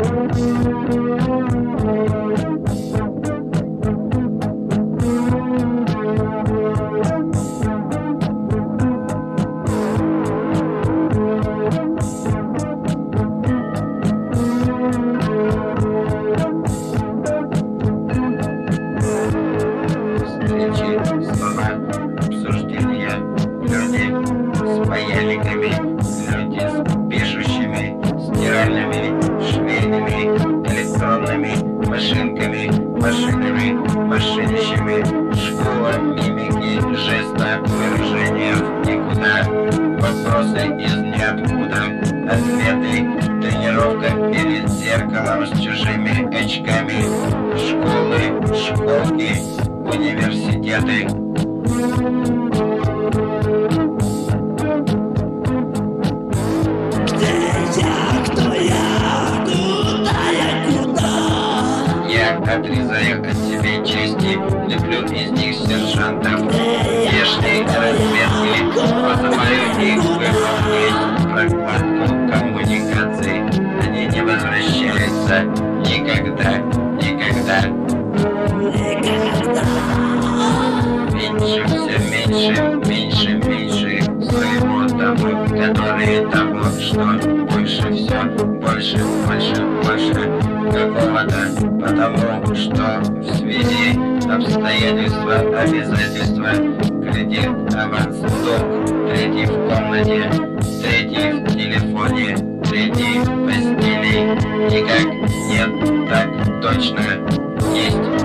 Слова, обсуждения, люди с паяльниками, люди с пишущими, стиральными, швейными, электронными машинками, машинами, машинищами, школа мимики, жеста, выражения в никуда, вопросы из ниоткуда, ответы, тренировка перед зеркалом с чужими очками, школы, школки, университеты. Где я, кто я, куда? Я отрезаю от себя части, леплю из них сержантов, внешней разведки, вызываю их выполнять прокладку коммуникаций. Они не возвращаются никогда, никогда. Меньше, все меньше, меньше своего того, которые того, что больше все, больше какого-то, потому что в связи обстоятельства, обязательства, кредит, аванс, долг, третий в комнате, третий в телефоне, третий в постели, никак нет, так точно есть.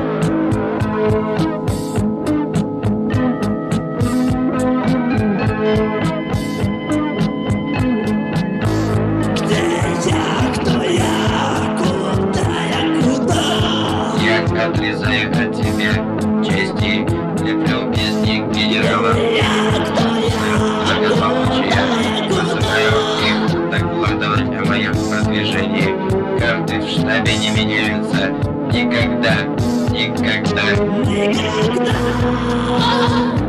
Отрезаю от себя части, леплю из них генералов, благополучия, вызываю их докладывать о моем продвижении. Карты в штабе не меняются никогда, никогда.